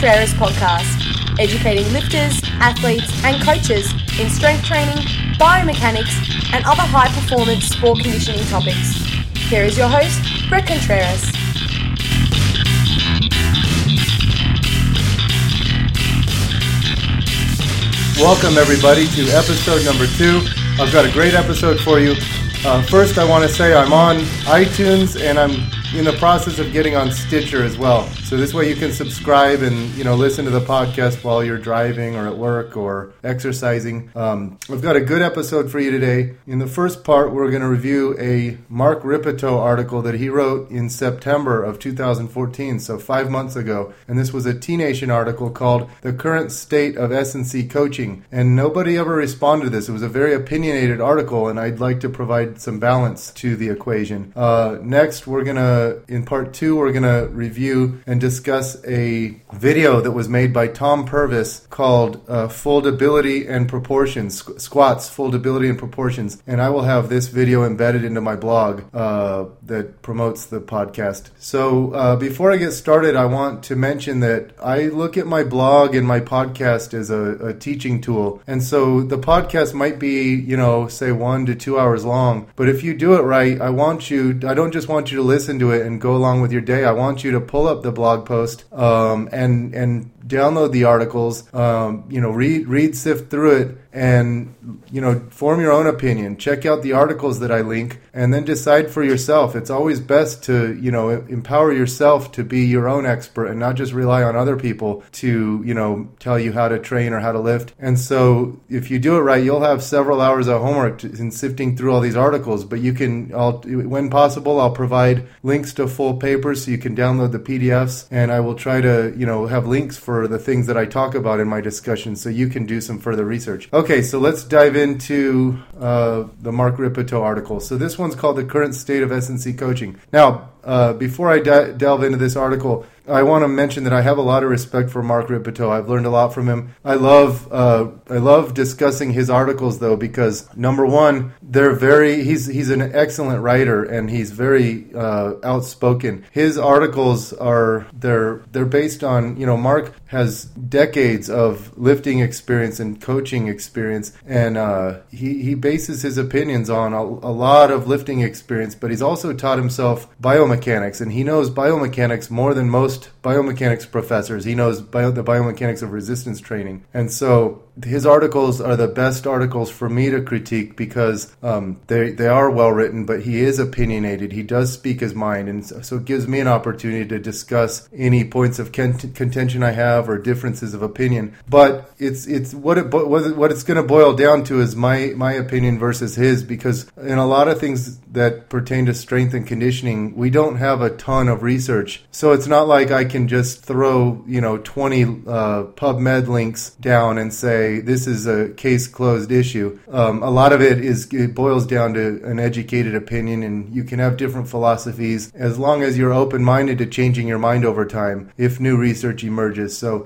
Contreras podcast, educating lifters, athletes, and coaches in strength training, biomechanics, and other high-performance sport conditioning topics. Here is your host, Brett Contreras. Welcome, everybody, to episode number 2. I've got a great episode for you. First, I want to say I'm on iTunes, and I'm in the process of getting on Stitcher as well. So this way you can subscribe and, listen to the podcast while you're driving or at work or exercising. I've got a good episode for you today. In the first part, we're going to review a Mark Rippetoe article that he wrote in September of 2014, so 5 months ago. And this was a T-Nation article called The Current State of S&C Coaching. And nobody ever responded to this. It was a very opinionated article, and I'd like to provide some balance to the equation. Next, in part 2, we're going to review and discuss a video that was made by Tom Purvis called Foldability and Proportions, Squats, Foldability and Proportions. And I will have this video embedded into my blog that promotes the podcast. So before I get started, I want to mention that I look at my blog and my podcast as a teaching tool. And so the podcast might be, say 1 to 2 hours long. But if you do it right, I don't just want you to listen to it and go along with your day. I want you to pull up the blog post and download the articles, read, sift through it, and, form your own opinion. Check out the articles that I link, and then decide for yourself. It's always best to, empower yourself to be your own expert and not just rely on other people to, tell you how to train or how to lift. And so if you do it right, you'll have several hours of homework in sifting through all these articles, but when possible, I'll provide links to full papers so you can download the PDFs, and I will try to, have links for the things that I talk about in my discussion so you can do some further research. Okay, so let's dive into the Mark Rippetoe article. So this one's called The Current State of S&C Coaching. Now, before I delve into this article, I want to mention that I have a lot of respect for Mark Rippetoe. I've learned a lot from him. I love discussing his articles, though, because number one, he's an excellent writer, and he's very outspoken. His articles they're based on, Mark has decades of lifting experience and coaching experience, and he bases his opinions on a lot of lifting experience, but he's also taught himself biomechanics, and he knows biomechanics more than most biomechanics professors. He knows the biomechanics of resistance training. And so his articles are the best articles for me to critique because they are well written, but he is opinionated. He does speak his mind, and so it gives me an opportunity to discuss any points of contention I have or differences of opinion. But it's what it's going to boil down to is my opinion versus his, because in a lot of things that pertain to strength and conditioning, we don't have a ton of research. So it's not like I can just throw 20 PubMed links down and say this is a case closed issue. A lot of it boils down to an educated opinion, and you can have different philosophies as long as you're open-minded to changing your mind over time if new research emerges. So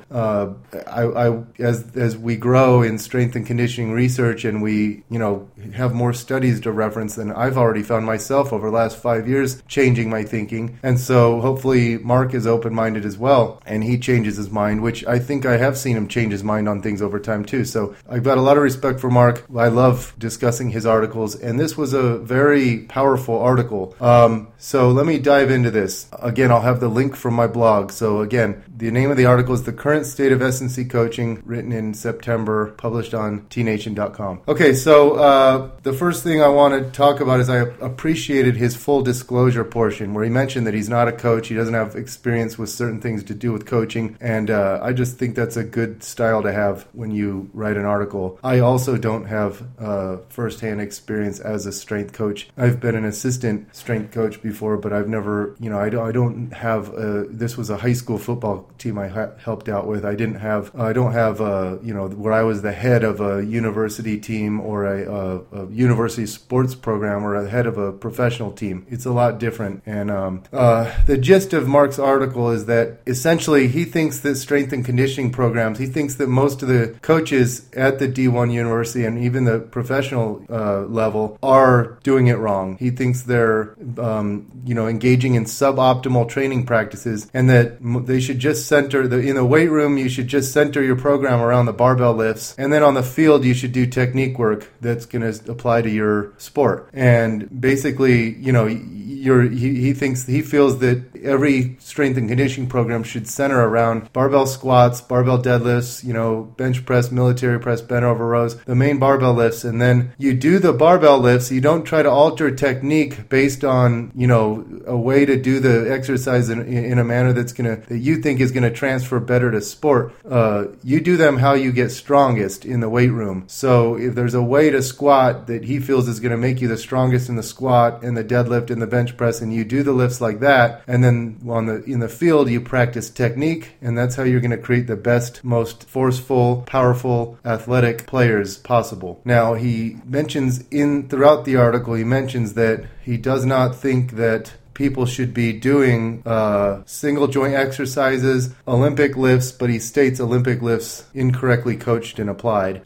as we grow in strength and conditioning research, and we have more studies to reference, then I've already found myself over the last 5 years changing my thinking. And so hopefully Mark is open-minded as well, and he changes his mind, which I think I have seen him change his mind on things over time too. So I've got a lot of respect for Mark. I love discussing his articles, and this was a very powerful article. So let me dive into this. Again, I'll have the link from my blog. So again, the name of the article is The Current State of S&C Coaching, written in September, published on tnation.com. Okay, so the first thing I want to talk about is I appreciated his full disclosure portion, where he mentioned that he's not a coach, he doesn't have experience with certain things to do with coaching, and I just think that's a good style to have when you write an article. I also don't have firsthand experience as a strength coach. I've been an assistant strength coach before, but I've never, I don't have, this was a high school football team I helped out with. I don't have, where I was the head of a university team or a university sports program or a head of a professional team. It's a lot different. And the gist of Mark's article is that essentially he thinks that strength and conditioning programs, he thinks that most of the coaches at the D1 university and even the professional level are doing it wrong. He thinks they're, engaging in suboptimal training practices, and that they should just center, in the weight room, you should just center your program around the barbell lifts, and then on the field, you should do technique work that's going to apply to your sport. And basically, he feels that every strength and conditioning program should center around barbell squats, barbell deadlifts, bench press, military press, bent over rows, the main barbell lifts, and then you do the barbell lifts. You don't try to alter technique based on, a way to do the exercise in a manner that you think is gonna transfer better to sport. You do them how you get strongest in the weight room. So if there's a way to squat that he feels is gonna make you the strongest in the squat and the deadlift and the bench press, and you do the lifts like that, and then in the field you practice technique, and that's how you're going to create the best, most forceful, powerful, athletic players possible. Now, he mentions throughout the article, he mentions that he does not think that people should be doing single joint exercises, Olympic lifts, but he states Olympic lifts incorrectly coached and applied.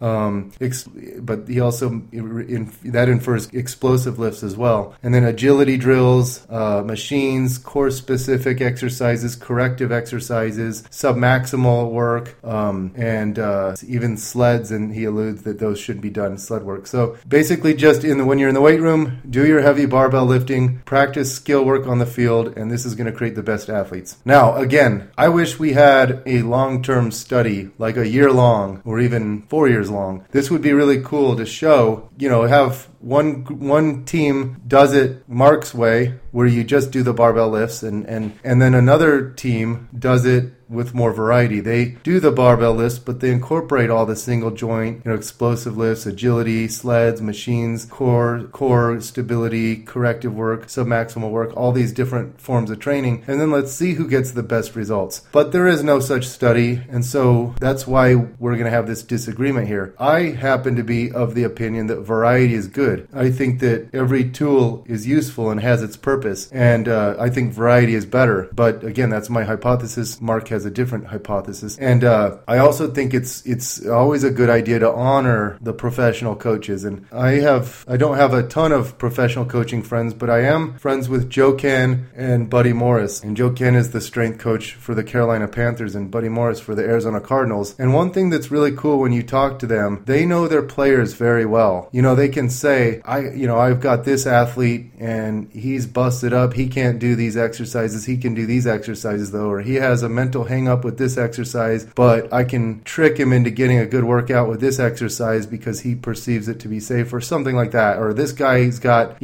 But he also that infers explosive lifts as well. And then agility drills, machines, core specific exercises, corrective exercises, submaximal work, and even sleds. And he alludes that those shouldn't be done, sled work. So basically, just when you're in the weight room, do your heavy barbell lifting, practice skill work on the field, and this is going to create the best athletes. Now, again, I wish we had a long-term study, like a year long or even 4 years long. This would be really cool to show, have one team does it Mark's way, where you just do the barbell lifts, and then another team does it with more variety. They do the barbell lifts, but they incorporate all the single joint, explosive lifts, agility, sleds, machines, core stability, corrective work, submaximal work, all these different forms of training, and then let's see who gets the best results. But there is no such study, and so that's why we're going to have this disagreement here. I happen to be of the opinion that variety is good. I think that every tool is useful and has its purpose, and I think variety is better. But again, that's my hypothesis. Mark has a different hypothesis, and I also think it's always a good idea to honor the professional coaches. And I don't have a ton of professional coaching friends, but I am friends with Joe Ken and Buddy Morris. And Joe Ken is the strength coach for the Carolina Panthers, and Buddy Morris for the Arizona Cardinals. And one thing that's really cool when you talk to them, they know their players very well. They can say, I've got this athlete and he's busted up. He can't do these exercises. He can do these exercises though, or he has a mental hang up with this exercise, but I can trick him into getting a good workout with this exercise because he perceives it to be safe, or something like that. Or this guy's got,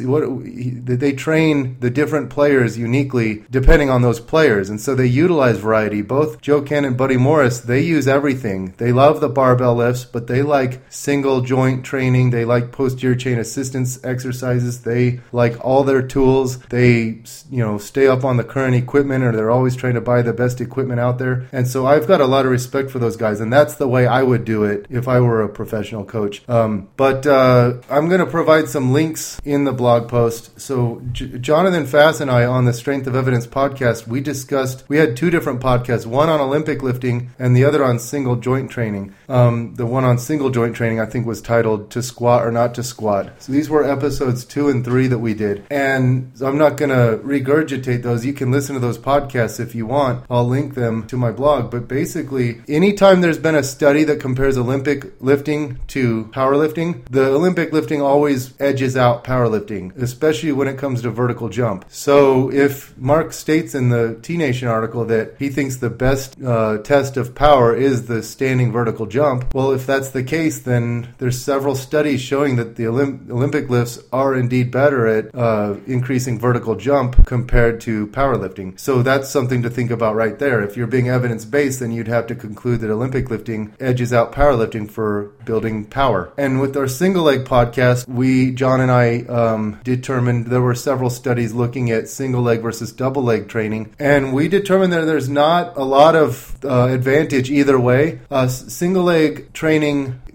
they train the different players uniquely depending on those players. And so they utilize variety. Both Joe Ken and Buddy Morris, they use everything. They love the barbell lifts, but they like single joint training. They like posterior chain assistance exercises. They like all their tools. They, stay up on the current equipment, or they're always trying to buy the best equipment out there. And so I've got a lot of respect for those guys, and that's the way I would do it if I were a professional coach. But I'm going to provide some links in the blog post. So Jonathan Fass and I on the Strength of Evidence podcast, we had two different podcasts, one on Olympic lifting and the other on single joint training. The one on single joint training I think was titled To Squat or Not to Squat. So these were episodes 2 and 3 that we did. And I'm not going to regurgitate those. You can listen to those podcasts if you want. I'll link them to my blog. But basically, anytime there's been a study that compares Olympic lifting to powerlifting, the Olympic lifting always edges out powerlifting, especially when it comes to vertical jump. So if Mark states in the T-Nation article that he thinks the best test of power is the standing vertical jump, well, if that's the case, then there's several studies showing that the Olympic lifts are indeed better at increasing vertical jump compared to powerlifting. So that's something to think about right there. If you're being evidence-based, then you'd have to conclude that Olympic lifting edges out powerlifting for building power. And with our single leg podcast, John and I determined there were several studies looking at single leg versus double leg training, and we determined that there's not a lot of advantage either way. Single leg training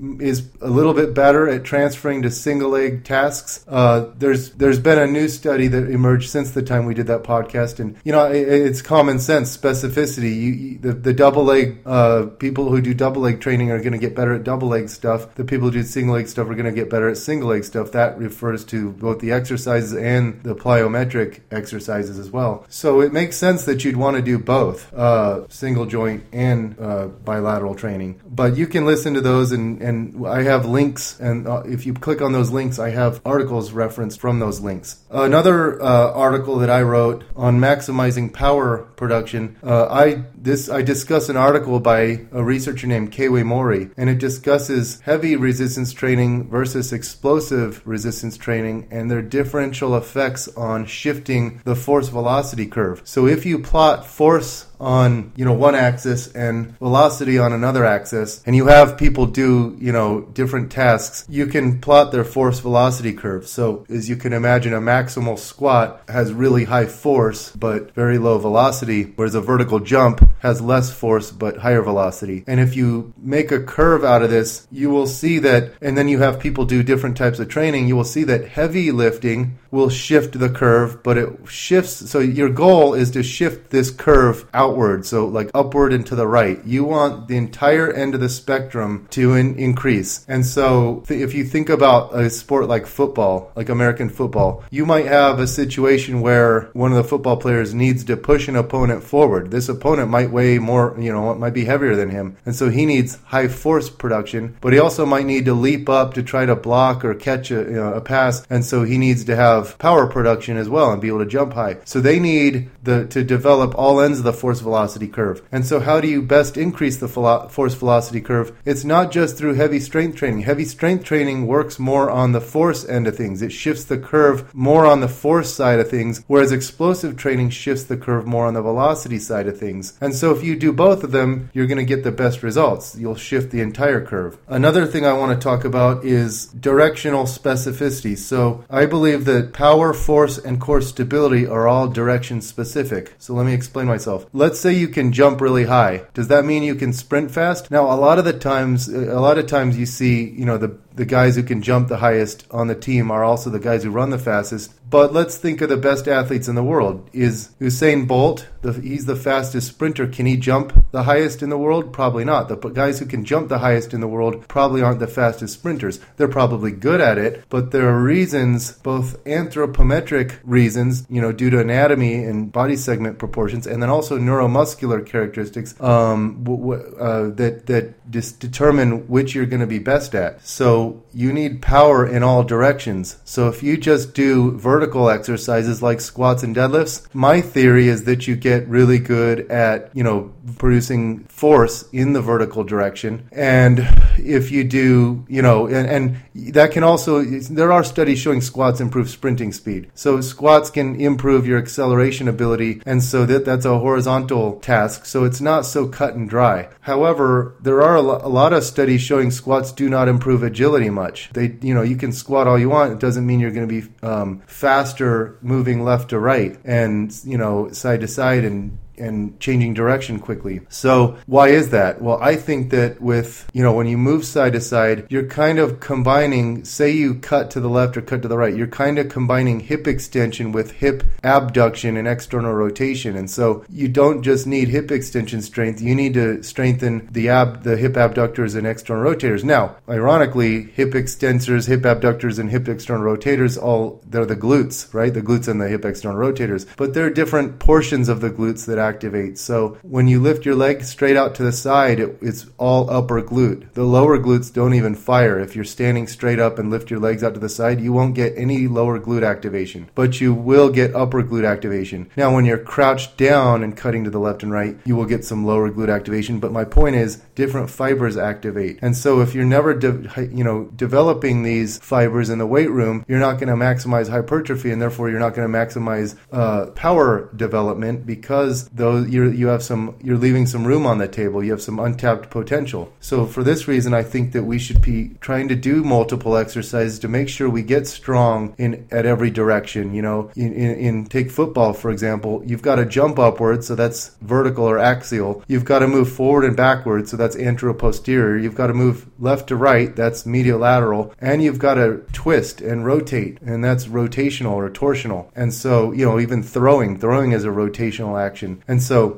is a little bit better at transferring to single leg tasks. There's been a new study that emerged since the time we did that podcast, and it's common sense, specificity. The double leg people who do double leg training are going to get better at double leg stuff. The people who do single leg stuff are going to get better at single leg stuff. That refers to both the exercises and the plyometric exercises as well. So it makes sense that you'd want to do both single joint and bilateral training. But you can listen to those, and I have links, and if you click on those links, I have articles referenced from those links. Another article that I wrote on maximizing power production, I discuss an article by a researcher named Keiwei Mori, and it discusses heavy resistance training versus explosive resistance training and their differential effects on shifting the force velocity curve. So if you plot force on one axis and velocity on another axis, and you have people do different tasks, you can plot their force velocity curve. So as you can imagine, a maximal squat has really high force but very low velocity, whereas a vertical jump has less force but higher velocity. And if you make a curve out of this, you will see that, and then you have people do different types of training, you will see that heavy lifting will shift the curve, but it shifts. So your goal is to shift this curve outward, so like upward and to the right. You want the entire end of the spectrum to increase. And so if you think about a sport like football, like American football, you might have a situation where one of the football players needs to push an opponent forward. This opponent might weigh more, might be heavier than him. And so he needs high force production, but he also might need to leap up to try to block or catch a pass. And so he needs to have power production as well and be able to jump high. So they need to develop all ends of the force velocity curve. And so how do you best increase the force velocity curve? It's not just through heavy strength training. Heavy strength training works more on the force end of things. It shifts the curve more on the force side of things, whereas explosive training shifts the curve more on the velocity side of things. And so if you do both of them, you're going to get the best results. You'll shift the entire curve. Another thing I want to talk about is directional specificity. So I believe that power, force, and core stability are all direction specific. So let me explain myself. Let's say you can jump really high. Does that mean you can sprint fast? Now, a lot of times you see, the guys who can jump the highest on the team are also the guys who run the fastest. But let's think of the best athletes in the world. Is Usain Bolt, he's the fastest sprinter. Can he jump the highest in the world? Probably not. The guys who can jump the highest in the world probably aren't the fastest sprinters. They're probably good at it, but there are reasons, both anthropometric reasons, due to anatomy and body segment proportions, and then also neuromuscular characteristics that determine which you're going to be best at. So you need power in all directions. So if you just do vertical exercises like squats and deadlifts, my theory is that you get really good at, producing force in the vertical direction. And if you do, and that can also, there are studies showing squats improve sprinting speed. So squats can improve your acceleration ability, and so that's a horizontal task. So it's not so cut and dry. However, there are a lot of studies showing squats do not improve agility much. You can squat all you want. It doesn't mean you're going to be faster moving left to right and, side to side and changing direction quickly. So why is that? Well, I think that with, when you move side to side, you're kind of combining, say you cut to the left or cut to the right, you're kind of combining hip extension with hip abduction and external rotation. And so you don't just need hip extension strength, you need to strengthen the hip abductors and external rotators. Now, ironically, hip extensors, hip abductors, and hip external rotators, they're the glutes, right? The glutes and the hip external rotators. But there are different portions of the glutes that activate. So when you lift your leg straight out to the side, it's all upper glute. The lower glutes don't even fire. If you're standing straight up and lift your legs out to the side, you won't get any lower glute activation, but you will get upper glute activation. Now, when you're crouched down and cutting to the left and right, you will get some lower glute activation. But my point is, different fibers activate. And so if you're never developing these fibers in the weight room, you're not going to maximize hypertrophy, and therefore you're not going to maximize power development, because you're leaving some room on the table. You have some untapped potential. So for this reason, I think that we should be trying to do multiple exercises to make sure we get strong at every direction. In take football, for example, you've got to jump upwards, so that's vertical or axial. You've got to move forward and backwards, so that's anteroposterior. You've got to move left to right, that's mediolateral, and you've got to twist and rotate, and that's rotational or torsional. And so, even throwing is a rotational action. And so,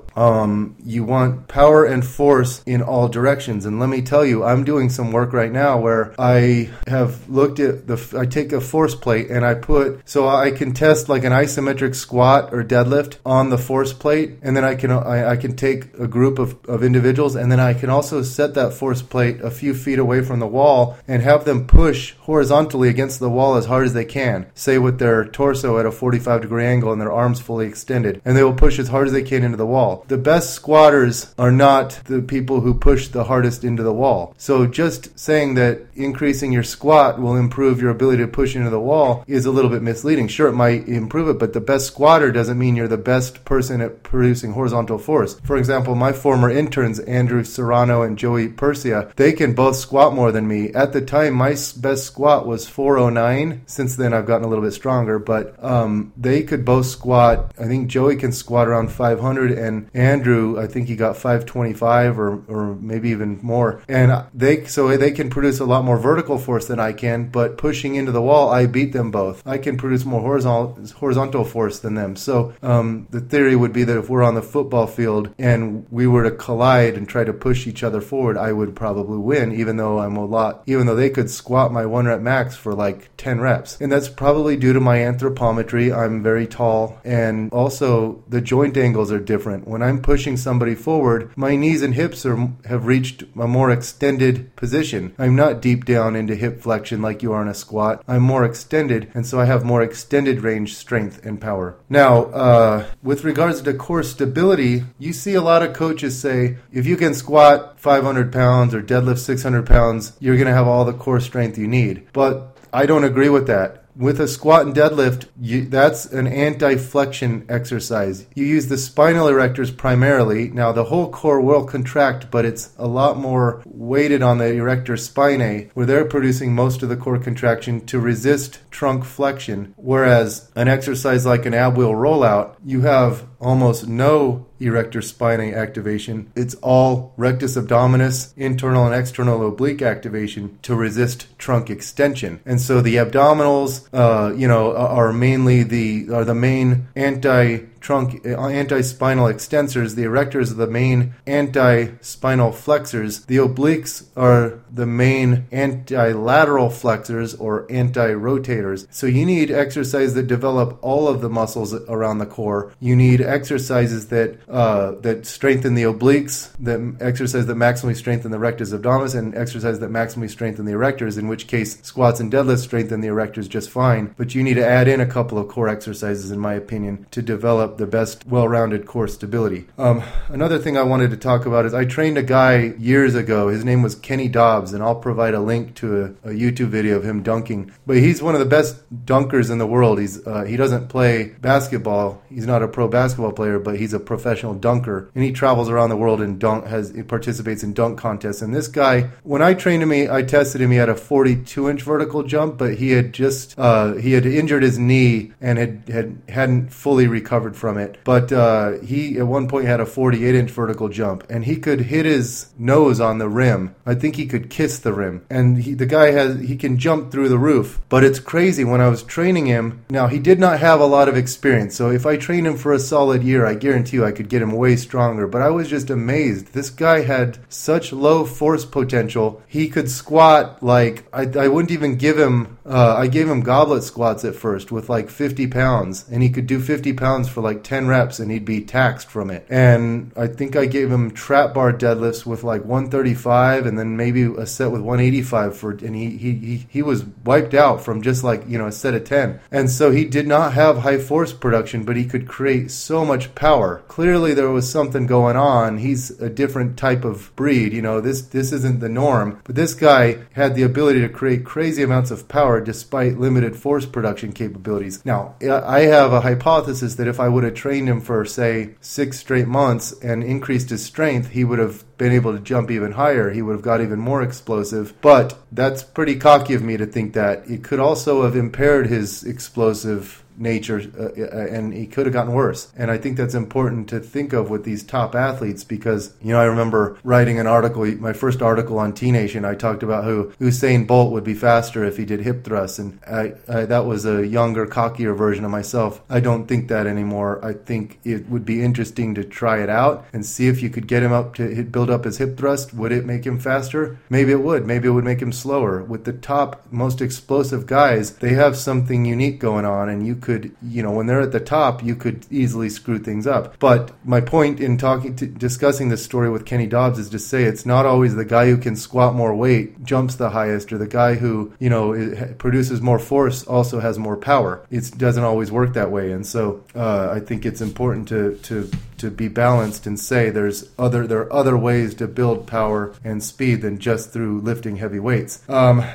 you want power and force in all directions. And let me tell you, I'm doing some work right now where I have looked at I take a force plate and I can test like an isometric squat or deadlift on the force plate, and then I can take a group of individuals, and then I can also set that force plate a few feet away from the wall and have them push horizontally against the wall as hard as they can, say with their torso at a 45-degree angle and their arms fully extended, and they will push as hard as they can into the wall. The best squatters are not the people who push the hardest into the wall. So just saying that increasing your squat will improve your ability to push into the wall is a little bit misleading. Sure, it might improve it, but the best squatter doesn't mean you're the best person at producing horizontal force. For example, my former interns, Andrew Serrano and Joey Persia, they can both squat more than me. At the time, my best squat was 409. Since then, I've gotten a little bit stronger, but they could both squat. I think Joey can squat around 500, and Andrew, I think he got 525 or maybe even more. And they can produce a lot more vertical force than I can, but pushing into the wall, I beat them both. I can produce more horizontal force than them. So the theory would be that if we're on the football field and we were to collide and try to push each other forward, I would probably win, even though they could squat my 1 rep max for like 10 reps. And that's probably due to my anthropometry. I'm very tall, and also the joint angles are different. When I'm pushing somebody forward, my knees and hips have reached a more extended position. I'm not deep down into hip flexion like you are in a squat. I'm more extended, and so I have more extended range strength and power. Now, with regards to core stability, you see a lot of coaches say, if you can squat 500 pounds or deadlift 600 pounds, you're going to have all the core strength you need. But I don't agree with that. With a squat and deadlift, that's an anti-flexion exercise. You use the spinal erectors primarily. Now, the whole core will contract, but it's a lot more weighted on the erector spinae, where they're producing most of the core contraction to resist trunk flexion. Whereas an exercise like an ab wheel rollout, you have almost no erector spinae activation. It's all rectus abdominis, internal and external oblique activation to resist trunk extension. And so the abdominals, are the main anti-spinal extensors. The erectors are the main anti-spinal flexors. The obliques are the main anti-lateral flexors or anti-rotators. So you need exercises that develop all of the muscles around the core. You need exercises that strengthen the obliques, exercises that maximally strengthen the rectus abdominis, and exercises that maximally strengthen the erectors, in which case squats and deadlifts strengthen the erectors just fine. But you need to add in a couple of core exercises, in my opinion, to develop the best well-rounded core stability. Another thing I wanted to talk about is I trained a guy years ago. His name was Kenny Dobbs, and I'll provide a link to a YouTube video of him dunking. But he's one of the best dunkers in the world. He doesn't play basketball. He's not a pro basketball player, but he's a professional dunker, and he travels around the world and participates in dunk contests. And this guy, when I trained him, I tested him. He had a 42-inch vertical jump, but he had injured his knee and hadn't fully recovered from it. But he at one point had a 48-inch vertical jump, and he could hit his nose on the rim. I think he could kiss the rim. And the guy he can jump through the roof. But it's crazy. When I was training him, now he did not have a lot of experience. So if I trained him for a solid year, I guarantee you I could get him way stronger. But I was just amazed. This guy had such low force potential. He could squat like I wouldn't even give him. I gave him goblet squats at first with like 50 pounds, and he could do 50 pounds for like 10 reps, and he'd be taxed from it. And I think I gave him trap bar deadlifts with like 135, and then maybe a set with 185 and he was wiped out from just like a set of 10. And so he did not have high force production, but he could create so much power. Clearly there was something going on. He's a different type of breed. This isn't the norm, but this guy had the ability to create crazy amounts of power. power despite limited force production capabilities. Now, I have a hypothesis that if I would have trained him for, say, 6 straight months and increased his strength, he would have been able to jump even higher. He would have got even more explosive. But that's pretty cocky of me to think that. It could also have impaired his explosive nature, and he could have gotten worse. And I think that's important to think of with these top athletes because, I remember writing an article, my first article on T-Nation, I talked about how Usain Bolt would be faster if he did hip thrusts, and that was a younger, cockier version of myself. I don't think that anymore. I think it would be interesting to try it out and see if you could get him up to build up his hip thrust. Would it make him faster? Maybe it would. Maybe it would make him slower. With the top, most explosive guys, they have something unique going on, and you could, when they're at the top, you could easily screw things up. But my point in discussing this story with Kenny Dobbs is to say it's not always the guy who can squat more weight jumps the highest, or the guy who, produces more force also has more power. It doesn't always work that way. And so I think it's important to be balanced and say there are other ways to build power and speed than just through lifting heavy weights.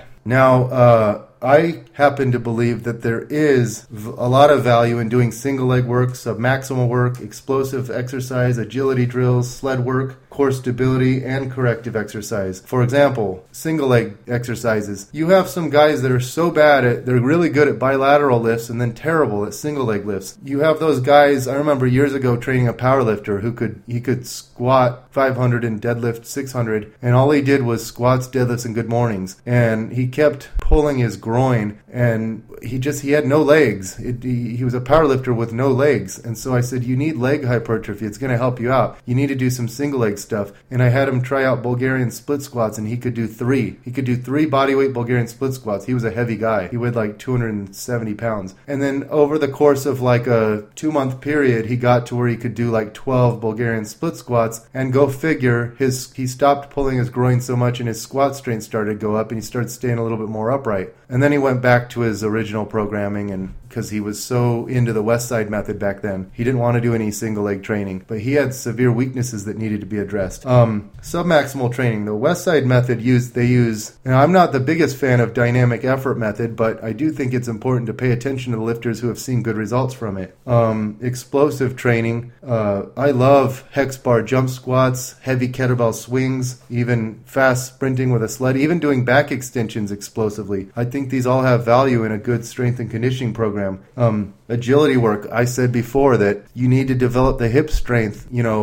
I happen to believe that there is a lot of value in doing single leg work, submaximal work, explosive exercise, agility drills, sled work, core stability, and corrective exercise. For example, single leg exercises. You have some guys that are so bad they're really good at bilateral lifts and then terrible at single leg lifts. You have those guys. I remember years ago training a power lifter who could squat 500 and deadlift 600, and all he did was squats, deadlifts, and good mornings. And he kept pulling his groin, and he had no legs. He was a powerlifter with no legs. And so I said, you need leg hypertrophy. It's going to help you out. You need to do some single leg stuff. And I had him try out Bulgarian split squats, and he could do 3. He could do 3 bodyweight Bulgarian split squats. He was a heavy guy. He weighed like 270 pounds. And then over the course of like a 2-month period, he got to where he could do like 12 Bulgarian split squats. And go figure, he stopped pulling his groin so much and his squat strength started to go up, and he started staying a little bit more upright. And then he went back to his original programming, and because he was so into the West Side method back then, he didn't want to do any single leg training, but he had severe weaknesses that needed to be addressed. Submaximal training, the West Side method now I'm not the biggest fan of dynamic effort method, but I do think it's important to pay attention to the lifters who have seen good results from it. Explosive training, I love hex bar jump squats, heavy kettlebell swings, even fast sprinting with a sled, even doing back extensions explosively. I think these all have value in a good strength and conditioning program. Agility work, I said before that you need to develop the hip strength,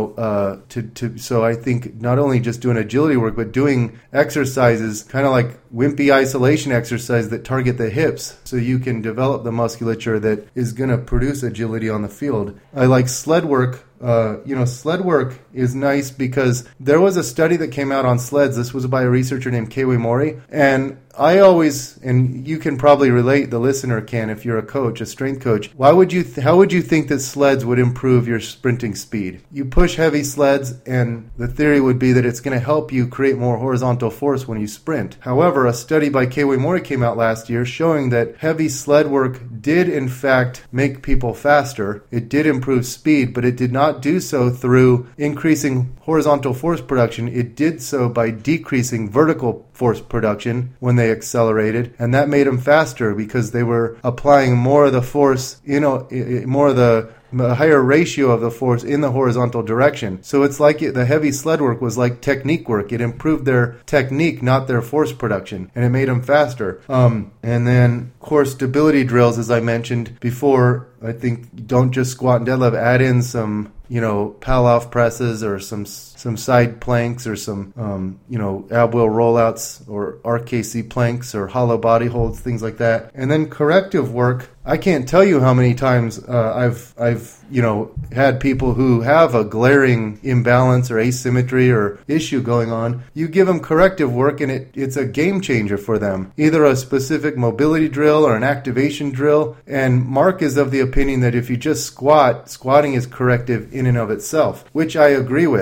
so I think not only just doing agility work, but doing exercises, kind of like wimpy isolation exercise that target the hips, so you can develop the musculature that is going to produce agility on the field. I like sled work. Sled work is nice because there was a study that came out on sleds. This was by a researcher named Keiwe Mori, and and you can probably relate, the listener can, if you're a coach, a strength coach. How would you think that sleds would improve your sprinting speed? You push heavy sleds, and the theory would be that it's going to help you create more horizontal force when you sprint. However, a study by Keiwe Mori came out last year showing that heavy sled work did in fact make people faster. It did improve speed, but it did not do so through increasing horizontal force production. It did so by decreasing vertical force production when they accelerated, and that made them faster because they were applying more of the force, more of the a higher ratio of the force in the horizontal direction. So it's like the heavy sled work was like technique work. It improved their technique, not their force production, and it made them faster. And then core stability drills, as I mentioned before, I think don't just squat and deadlift, add in some Pallof presses or some side planks or some ab wheel rollouts or RKC planks or hollow body holds, things like that. And then corrective work, I can't tell you how many times I've had people who have a glaring imbalance or asymmetry or issue going on. You give them corrective work and it's a game changer for them. Either a specific mobility drill or an activation drill. And Mark is of the opinion that if you just squatting is corrective in and of itself, which I agree with, because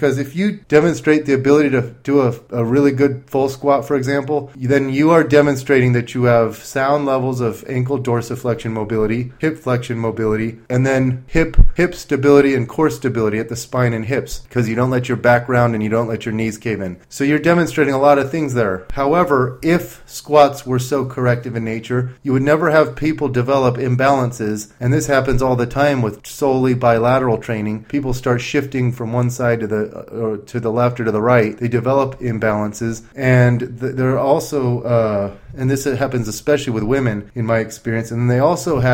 because if you demonstrate the ability to do a really good full squat, for example, then you are demonstrating that you have sound levels of ankle dorsiflexion mobility, hip flexion mobility, and then hip stability and core stability at the spine and hips, because you don't let your back round and you don't let your knees cave in. So you're demonstrating a lot of things there. However, if squats were so corrective in nature, you would never have people develop imbalances, and this happens all the time with solely bilateral training. People start shifting from one side to the left or to the right. They develop imbalances, and they're also and this happens especially with women in my experience. And you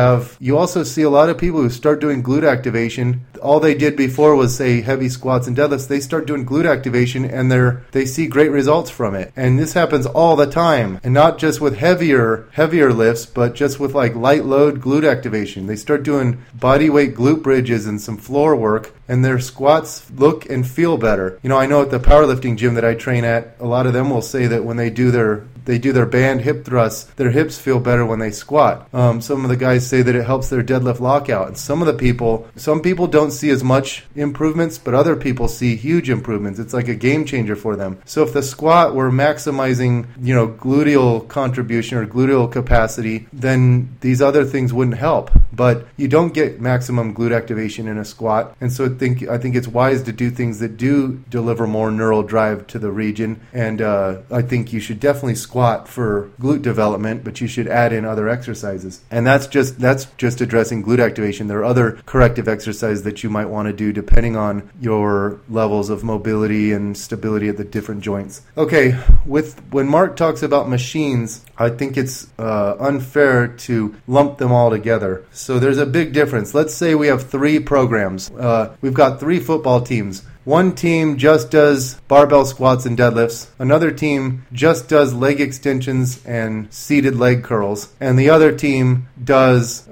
also see a lot of people who start doing glute activation. All they did before was say heavy squats and deadlifts. They start doing glute activation and they see great results from it. And this happens all the time, and not just with heavier lifts, but just with like light load glute activation. They start doing body weight glute bridges and some floor work, and their squats look and feel better. I know at the powerlifting gym that I train at, a lot of them will say that when they do their band hip thrusts, their hips feel better when they squat. Some of the guys say that it helps their deadlift lockout. And some people don't see as much improvements, but other people see huge improvements. It's like a game changer for them. So if the squat were maximizing, gluteal contribution or gluteal capacity, then these other things wouldn't help. But you don't get maximum glute activation in a squat. And so I think it's wise to do things that do deliver more neural drive to the region. And I think you should definitely squat for glute development, but you should add in other exercises. And that's just addressing glute activation. There are other corrective exercises that you might want to do depending on your levels of mobility and stability at the different joints. Okay, when Mark talks about machines, I think it's unfair to lump them all together. So there's a big difference. Let's say we have 3 programs. We've got 3 football teams. One team just does barbell squats and deadlifts. Another team just does leg extensions and seated leg curls. And the other team does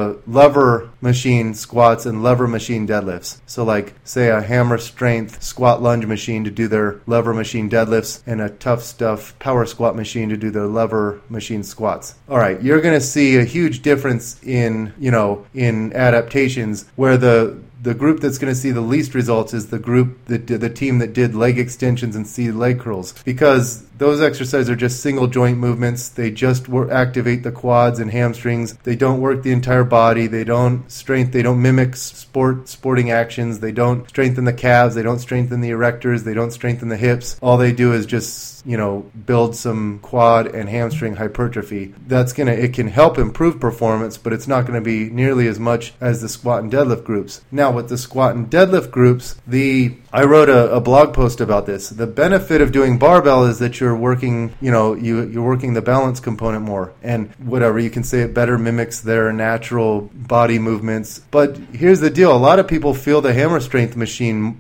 lever machine squats and lever machine deadlifts. So like, say, a hammer strength squat lunge machine to do their lever machine deadlifts, and a tough stuff power squat machine to do their lever machine squats. All right, you're going to see a huge difference in adaptations, where the group that's going to see the least results is the team that did leg extensions and seated leg curls, because those exercises are just single joint movements. They just activate the quads and hamstrings. They don't work the entire body. They don't mimic sporting actions. They don't strengthen the calves. They don't strengthen the erectors. They don't strengthen the hips. All they do is just build some quad and hamstring hypertrophy. It can help improve performance, but it's not going to be nearly as much as the squat and deadlift groups. Now, with the squat and deadlift groups, I wrote a blog post about this. The benefit of doing barbell is that you're working, you're working the balance component more, and whatever, you can say it better mimics their natural body movements. But here's the deal: a lot of people feel the hammer strength machine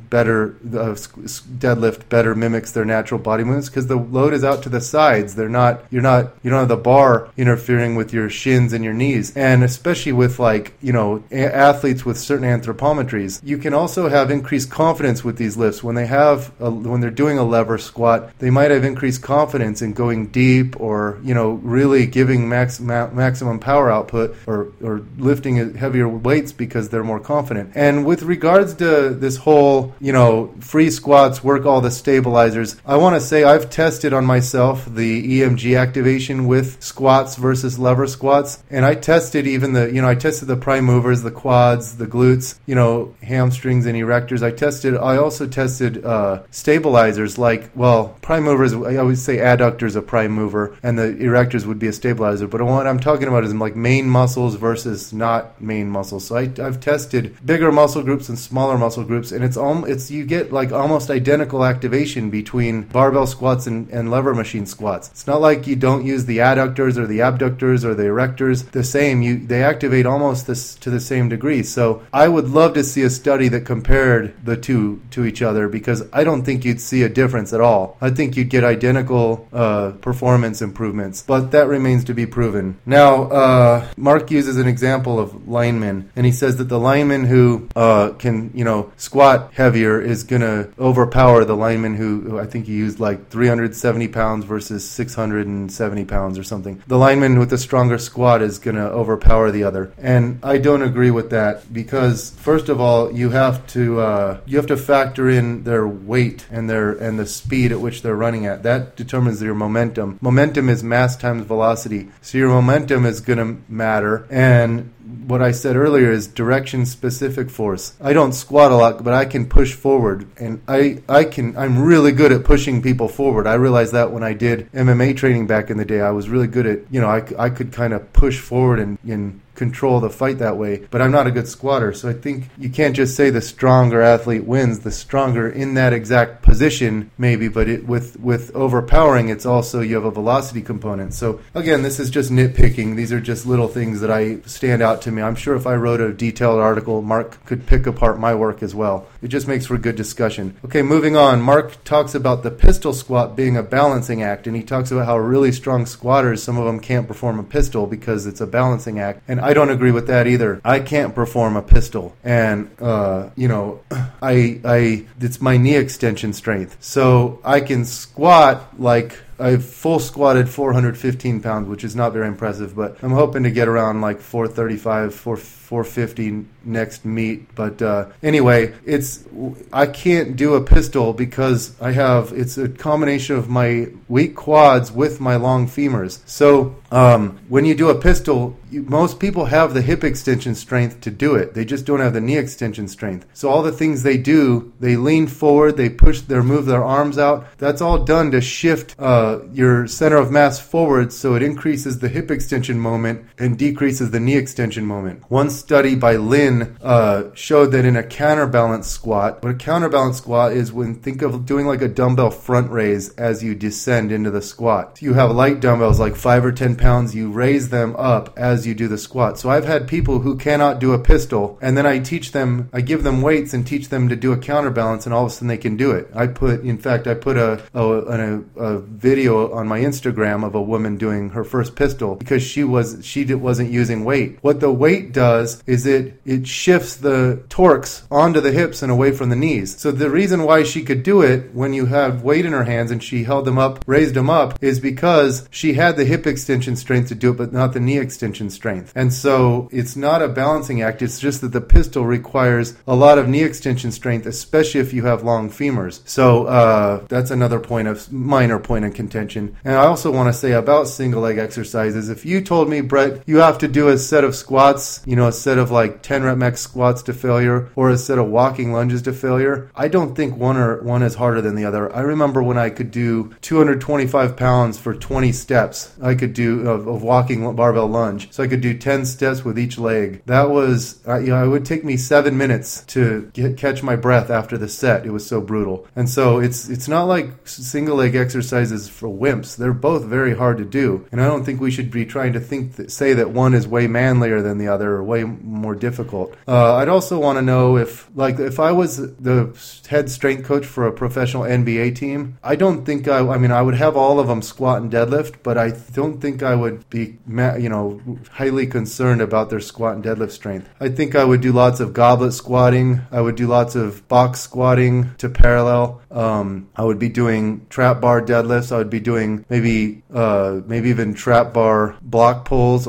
deadlift better mimics their natural body movements, because the load is out to the sides. You don't have the bar interfering with your shins and your knees. And especially with athletes with certain anthropometries, you can also have increased confidence with these lifts. When they're doing a lever squat, they might have increased confidence in going deep, or really giving maximum power output, or lifting heavier weights, because they're more confident. And with regards to this whole free squats work all the stabilizers, I want to say I've tested on myself the EMG activation with squats versus lever squats, and I tested I tested the prime movers, the quads, the glutes, hamstrings and erectors. I also tested stabilizers, prime movers. I always say adductors a prime mover, and the erectors would be a stabilizer. But what I'm talking about is main muscles versus not main muscles. So I've tested bigger muscle groups and smaller muscle groups, and you get almost identical activation between barbell squats and lever machine squats. It's not like you don't use the adductors or the abductors or the erectors the same. They activate almost to the same degree. So I would love to see a study that compared the two to each other, because I don't think you'd see a difference at all. I think you'd get identical performance improvements, but that remains to be proven. Now, Mark uses an example of linemen, and he says that the lineman who can squat heavier is going to overpower the lineman who I think he used 300 370 pounds versus 670 pounds or something. The lineman with the stronger squat is going to overpower the other. And I don't agree with that because, first of all, you have to factor in their weight and the speed at which they're running at. That determines your momentum. Momentum is mass times velocity. So your momentum is going to matter. And what I said earlier is direction-specific force. I don't squat a lot, but I can push forward, and I'm really good at pushing people forward. I realized that when I did MMA training back in the day. I was really good at, I could kind of push forward and control the fight that way, but I'm not a good squatter. So I think you can't just say the stronger athlete wins. The stronger in that exact position, maybe, but with overpowering, it's also you have a velocity component. So again, this is just nitpicking. These are just little things that I stand out to me. I'm sure if I wrote a detailed article, Mark could pick apart my work as well. It just makes for good discussion. Okay, moving on. Mark talks about the pistol squat being a balancing act, and he talks about how really strong squatters, some of them can't perform a pistol because it's a balancing act. And I don't agree with that either. I can't perform a pistol, and it's my knee extension strength. So I can squat like I've full squatted 415 pounds, which is not very impressive, but I'm hoping to get around like 435, 450 next meet. But anyway, I can't do a pistol because it's a combination of my weak quads with my long femurs. So when you do a pistol, most people have the hip extension strength to do it. They just don't have the knee extension strength. So all the things they do, they lean forward, they move their arms out. That's all done to shift your center of mass forward, so it increases the hip extension moment and decreases the knee extension moment. One study by Lin showed that in a counterbalance squat, what a counterbalance squat is think of doing like a dumbbell front raise as you descend into the squat. So you have light dumbbells like 5 or 10 pounds, you raise them up as you do the squat. So I've had people who cannot do a pistol, and then I give them weights and teach them to do a counterbalance, and all of a sudden they can do it. I put a video on my Instagram of a woman doing her first pistol because she wasn't using weight. What the weight does is it shifts the torques onto the hips and away from the knees. So the reason why she could do it when you have weight in her hands and she held them up, raised them up, is because she had the hip extension strength to do it, but not the knee extension strength. And so it's not a balancing act. It's just that the pistol requires a lot of knee extension strength, especially if you have long femurs. So that's another minor point of contention. And I also want to say about single leg exercises, if you told me, Brett, you have to do a set of squats, a set of like 10 rep max squats to failure or a set of walking lunges to failure, I don't think one is harder than the other. I remember when I could do 225 pounds for 20 steps, I could do of walking barbell lunge. So I could do 10 steps with each leg. That was, it would take me 7 minutes to catch my breath after the set. It was so brutal. And so it's not like single leg exercises for wimps. They're both very hard to do. And I don't think we should be trying to say that one is way manlier than the other or way more difficult. I'd also want to know if I was the head strength coach for a professional NBA team, I don't think I would have all of them squat and deadlift, but I don't think I would be, highly concerned about their squat and deadlift strength. I think I would do lots of goblet squatting. I would do lots of box squatting to parallel. I would be doing trap bar deadlifts. I would be doing maybe even trap bar block pulls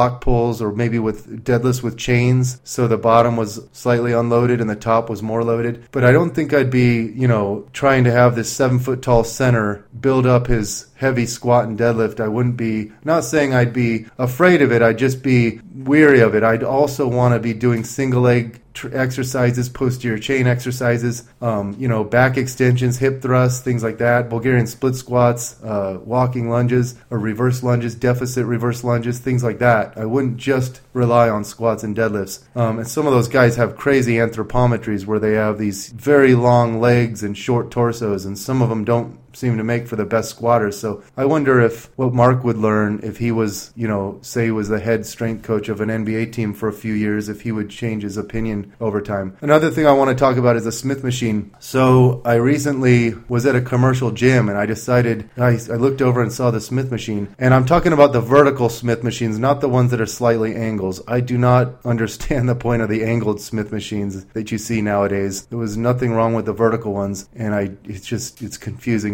or maybe with deadlifts with chains. So the bottom was slightly unloaded and the top was more loaded. But I don't think I'd be, trying to have this 7 foot tall center build up his heavy squat and deadlift. I wouldn't be, not saying I'd be afraid of it, I'd just be weary of it. I'd also want to be doing single leg exercises, posterior chain exercises, back extensions, hip thrusts, things like that, Bulgarian split squats, walking lunges or reverse lunges, deficit reverse lunges, things like that. I wouldn't just rely on squats and deadlifts. And some of those guys have crazy anthropometries where they have these very long legs and short torsos, and some of them don't seem to make for the best squatters. So I wonder if what Mark would learn if he was, say he was the head strength coach of an NBA team for a few years, if he would change his opinion over time. Another thing I want to talk about is the Smith machine. So I recently was at a commercial gym and I decided, I looked over and saw the Smith machine, and I'm talking about the vertical Smith machines, not the ones that are slightly angles. I do not understand the point of the angled Smith machines that you see nowadays. There was nothing wrong with the vertical ones, and it's confusing to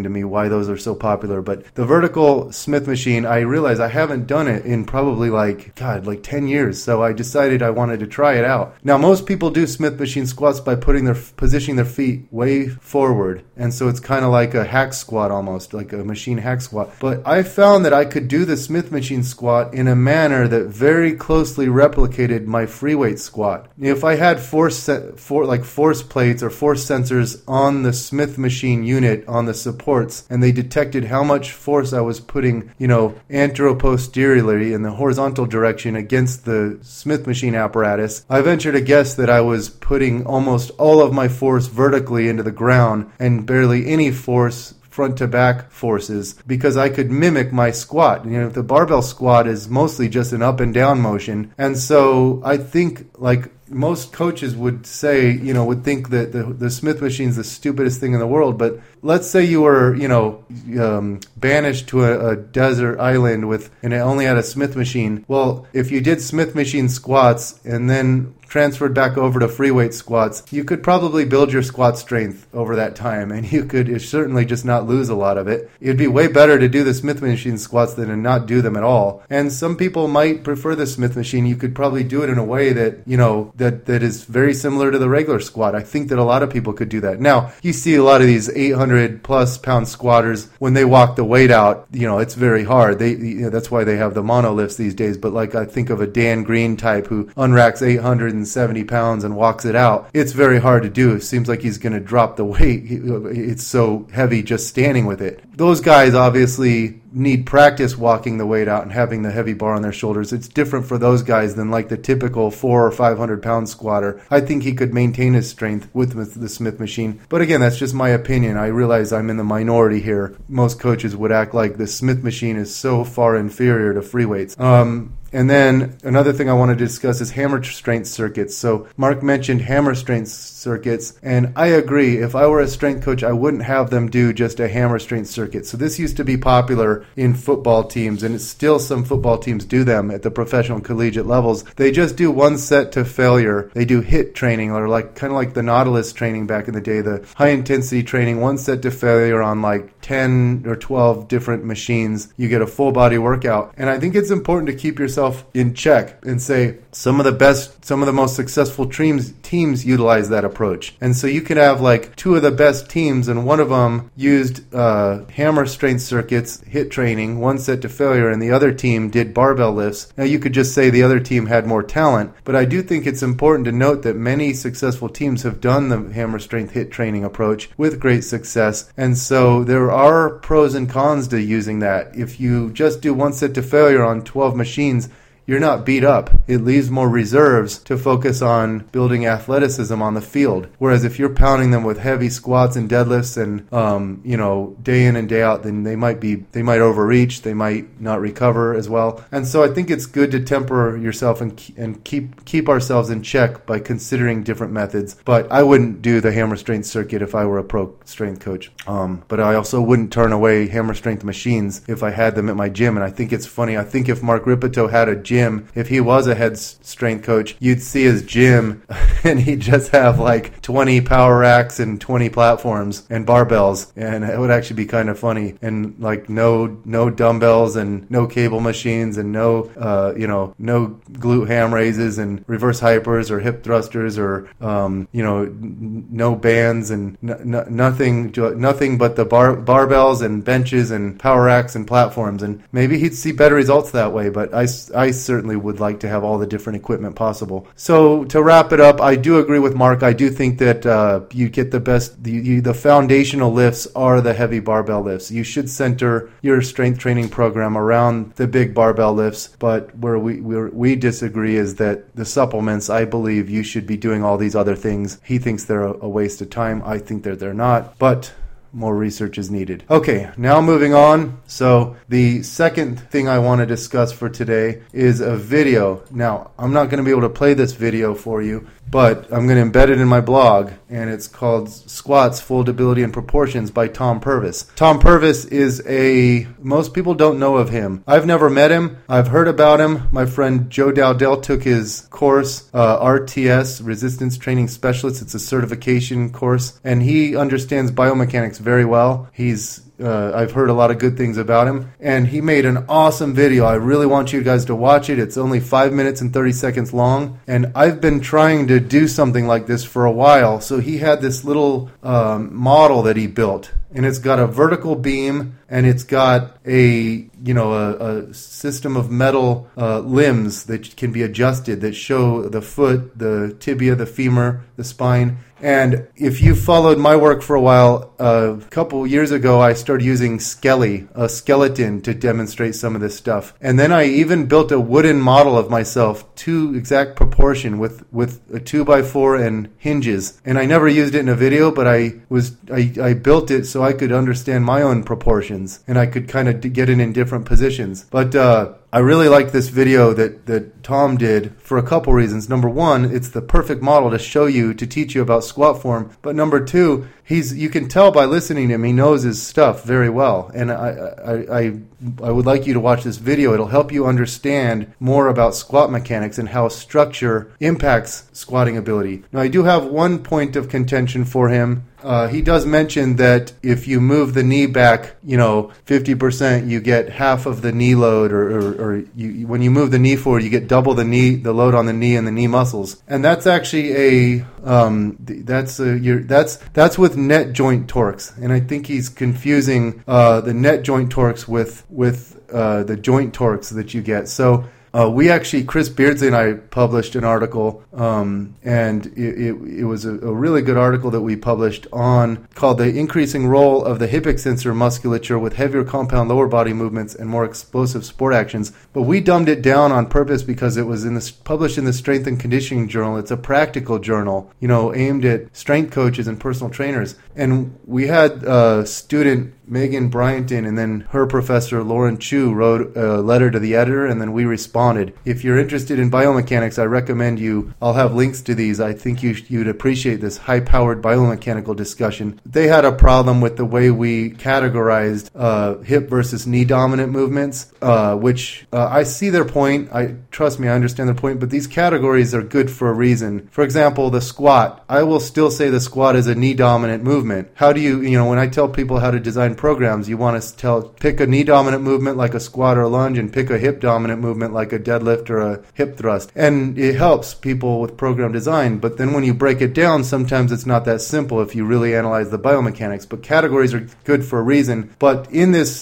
to me why those are so popular. But the vertical Smith machine, I realize I haven't done it in probably like 10 years. So I decided I wanted to try it out. Now, most people do Smith machine squats by positioning their feet way forward. And so it's kind of like a hack squat almost, like a machine hack squat. But I found that I could do the Smith machine squat in a manner that very closely replicated my free weight squat. If I had force plates or force sensors on the Smith machine unit on the supports, and they detected how much force I was putting, anteroposteriorly in the horizontal direction against the Smith machine apparatus, I venture to guess that I was putting almost all of my force vertically into the ground and barely any force front to back forces, because I could mimic my squat. The barbell squat is mostly just an up and down motion. And so I think, like most coaches would say, would think that the Smith machine is the stupidest thing in the world. But let's say you were, banished to a desert island and it only had a Smith machine. Well, if you did Smith machine squats and then transferred back over to free weight squats, you could probably build your squat strength over that time, and you could certainly just not lose a lot of it. It'd be way better to do the Smith machine squats than to not do them at all. And some people might prefer the Smith machine. You could probably do it in a way that, that is very similar to the regular squat. I think that a lot of people could do that. Now, you see a lot of these 800 plus pound squatters, when they walk the weight out, it's very hard. That's why they have the monolifts these days. But like I think of a Dan Green type who unracks 870 pounds and walks it out. It's very hard to do. It seems like he's going to drop the weight. It's so heavy just standing with it. Those guys obviously need practice walking the weight out and having the heavy bar on their shoulders. It's different for those guys than like the typical 400 or 500 pound squatter. I think he could maintain his strength with the Smith machine. But again, that's just my opinion. I realize I'm in the minority here. Most coaches would act like the Smith machine is so far inferior to free weights. And then another thing I want to discuss is hammer strength circuits. So Mark mentioned hammer strength circuits, and I agree. If I were a strength coach, I wouldn't have them do just a hammer strength circuit. So this used to be popular in football teams, and it's still some football teams do them at the professional collegiate levels. They just do one set to failure. They do HIIT training, or kind of like the Nautilus training back in the day, the high intensity training, one set to failure on like 10 or 12 different machines. You get a full body workout. And I think it's important to keep yourself in check and say some of the most successful teams utilize that approach. And so you could have like two of the best teams, and one of them used hammer strength circuits, HIIT training, one set to failure, and the other team did barbell lifts. Now you could just say the other team had more talent, but I do think it's important to note that many successful teams have done the hammer strength HIIT training approach with great success. And so there are pros and cons to using that. If you just do one set to failure on 12 machines, you're not beat up. It leaves more reserves to focus on building athleticism on the field. Whereas if you're pounding them with heavy squats and deadlifts and, day in and day out, then they might overreach. They might not recover as well. And so I think it's good to temper yourself and keep ourselves in check by considering different methods. But I wouldn't do the hammer strength circuit if I were a pro strength coach. But I also wouldn't turn away hammer strength machines if I had them at my gym. And I think it's funny. I think if Mark Rippetoe had a gym, if he was a head strength coach, you'd see his gym and he'd just have like 20 power racks and 20 platforms and barbells, and it would actually be kind of funny. And like no dumbbells and no cable machines and no glute ham raises and reverse hypers or hip thrusters or no bands and nothing but the barbells and benches and power racks and platforms. And maybe he'd see better results that way, but I certainly would like to have all the different equipment possible. So to wrap it up, I do agree with Mark. I do think that you get the best, the foundational lifts are the heavy barbell lifts. You should center your strength training program around the big barbell lifts, but where we disagree is that the supplements, I believe you should be doing all these other things. He thinks they're a waste of time. I think that they're not, but more research is needed. Okay, now moving on. So the second thing I want to discuss for today is a video. Now, I'm not going to be able to play this video for you, but I'm going to embed it in my blog, and it's called Squats, Full Debility and Proportions by Tom Purvis. Tom Purvis is most people don't know of him. I've never met him. I've heard about him. My friend Joe Dowdell took his course, RTS, Resistance Training Specialist. It's a certification course, and he understands biomechanics very well. He's I've heard a lot of good things about him, and he made an awesome video. I really want you guys to watch it. It's only 5 minutes and 30 seconds long, and I've been trying to do something like this for a while. So he had this little model that he built, and it's got a vertical beam, and it's got a system of metal limbs that can be adjusted that show the foot, the tibia, the femur, the spine. And if you followed my work for a while, a couple years ago, I started using Skelly, a skeleton, to demonstrate some of this stuff. And then I even built a wooden model of myself to exact proportion with a 2x4 and hinges. And I never used it in a video, but I built it so I could understand my own proportions, and I could kind of get it in different positions. But I really like this video that Tom did for a couple reasons. Number one, it's the perfect model to teach you about squat form. But number two, you can tell by listening to him, he knows his stuff very well. And I would like you to watch this video. It'll help you understand more about squat mechanics and how structure impacts squatting ability. Now, I do have one point of contention for him. He does mention that if you move the knee back, 50%, you get half of the knee load, or when you move the knee forward, you get double the load on the knee and the knee muscles. And that's actually that's with net joint torques. And I think he's confusing the net joint torques with the joint torques that you get. So Chris Beardsley and I published an article, and it was a really good article that we published called The Increasing Role of the Hip Extensor Musculature with Heavier Compound Lower Body Movements and More Explosive Sport Actions. But we dumbed it down on purpose because it was published in the Strength and Conditioning Journal. It's a practical journal, aimed at strength coaches and personal trainers. And we had student Megan Bryanton, and then her professor Lauren Chu wrote a letter to the editor, and then we responded. If you're interested in biomechanics, I recommend I'll have links to these. I think you'd appreciate this high-powered biomechanical discussion. They had a problem with the way we categorized hip versus knee-dominant movements, which I see their point. Trust me, I understand their point, but these categories are good for a reason. For example, the squat. I will still say the squat is a knee-dominant movement. How do you when I tell people how to design programs, you want to pick a knee dominant movement like a squat or a lunge, and pick a hip dominant movement like a deadlift or a hip thrust. And it helps people with program design. But then when you break it down, sometimes it's not that simple if you really analyze the biomechanics. But categories are good for a reason. But in these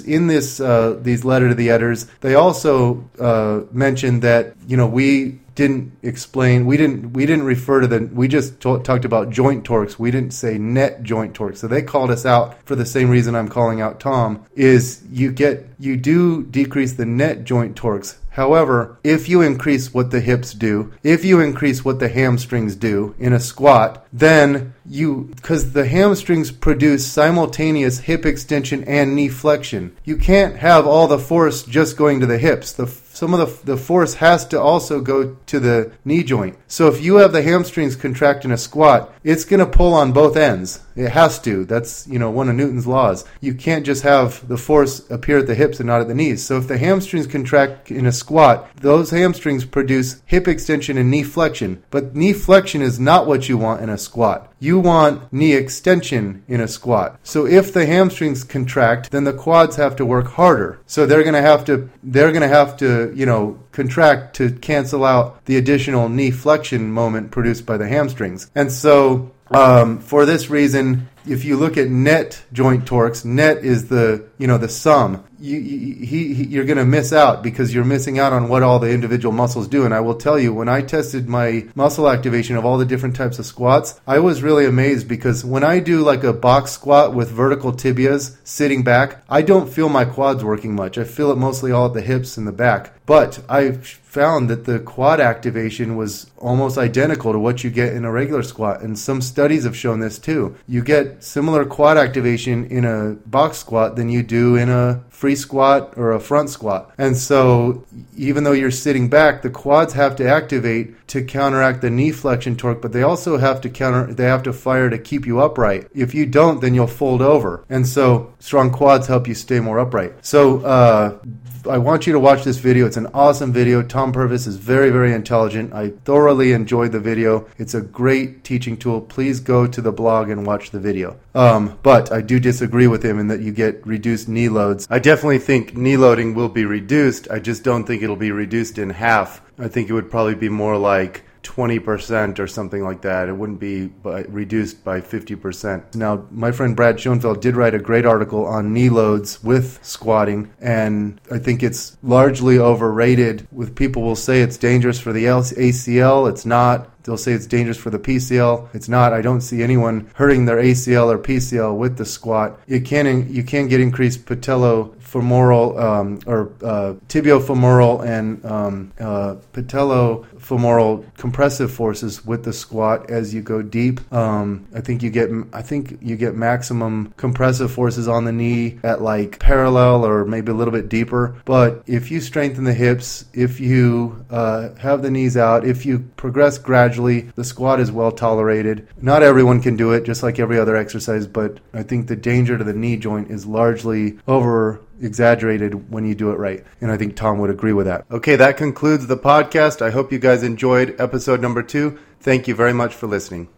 letter to the editors, they also mentioned that we didn't explain, we didn't refer to we just talked about joint torques. We didn't say net joint torques. So they called us out for the same reason I'm calling out Tom, is you do decrease the net joint torques. However, if you increase what the hips do, if you increase what the hamstrings do in a squat, then because the hamstrings produce simultaneous hip extension and knee flexion. You can't have all the force just going to the hips. Some of the force has to also go to the knee joint. So if you have the hamstrings contract in a squat, it's going to pull on both ends. It has to. That's, one of Newton's laws. You can't just have the force appear at the hips and not at the knees. So if the hamstrings contract in a squat, those hamstrings produce hip extension and knee flexion. But knee flexion is not what you want in a squat. You want knee extension in a squat. So if the hamstrings contract, then the quads have to work harder. So they're going to have to contract to cancel out the additional knee flexion moment produced by the hamstrings. And so for this reason, if you look at net joint torques, net is the sum. You're going to miss out because you're missing out on what all the individual muscles do. And I will tell you, when I tested my muscle activation of all the different types of squats, I was really amazed because when I do like a box squat with vertical tibias sitting back, I don't feel my quads working much. I feel it mostly all at the hips and the back. But I found that the quad activation was almost identical to what you get in a regular squat. And some studies have shown this too. You get similar quad activation in a box squat than you do in a free squat or a front squat. And so even though you're sitting back, the quads have to activate to counteract the knee flexion torque, but they also have to fire to keep you upright. If you don't, then you'll fold over. And so strong quads help you stay more upright. So I want you to watch this video. It's an awesome video. Tom Purvis is very, very intelligent. I thoroughly enjoyed the video. It's a great teaching tool. Please go to the blog and watch the video. But I do disagree with him in that you get reduced knee loads. I definitely think knee loading will be reduced. I just don't think it'll be reduced in half. I think it would probably be more like 20% or something like that. It wouldn't be reduced by 50%. Now, my friend Brad Schoenfeld did write a great article on knee loads with squatting, and I think it's largely overrated. With people will say it's dangerous for the ACL. It's not. They'll say it's dangerous for the PCL. It's not. I don't see anyone hurting their ACL or PCL with the squat. You can get increased patellofemoral or tibiofemoral and patellofemoral compressive forces with the squat as you go deep. I think you get maximum compressive forces on the knee at like parallel or maybe a little bit deeper. But if you strengthen the hips, if you have the knees out, if you progress gradually, the squat is well tolerated. Not everyone can do it, just like every other exercise, but I think the danger to the knee joint is largely exaggerated when you do it right. And I think Tom would agree with that. Okay, that concludes the podcast. I hope you guys enjoyed episode number 2. Thank you very much for listening.